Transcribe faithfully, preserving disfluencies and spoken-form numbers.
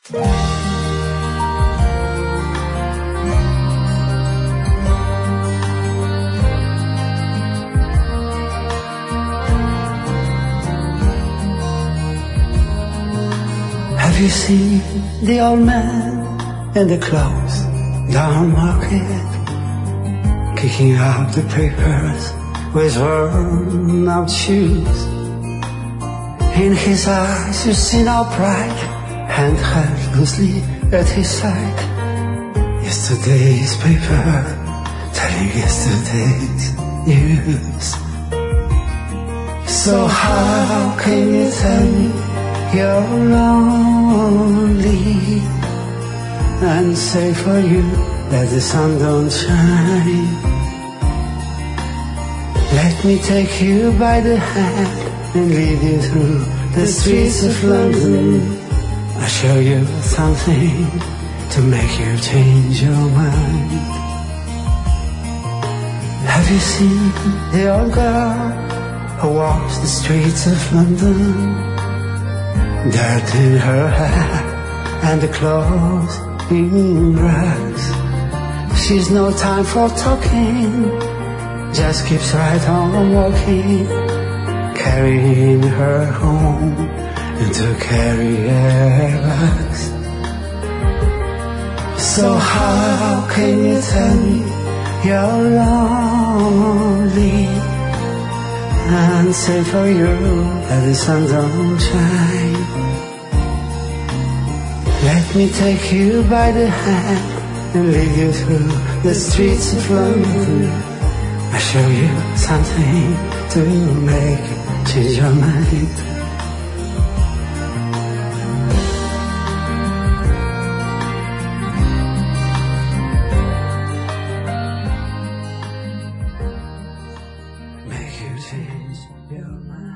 Have you seen the old man in the clothes down market, kicking out the papers with worn out shoes? In his eyes you see no pride, hand held loosely at his side. Yesterday's paper telling yesterday's news. So how can you tell me you're lonely and say for you that the sun don't shine? Let me take you by the hand and lead you through the streets of London. I'll show you something to make you change your mind. Have you seen the old girl who walks the streets of London? Dirt in her hair and the clothes in rags. She's no time for talking, just keeps right on walking, carrying her home into carrier bags. So how can you tell me you're lonely and say for you that the sun don't shine? Let me take you by the hand and lead you through the streets of London. I'll show you something to make you change your mind. Make you change your mind.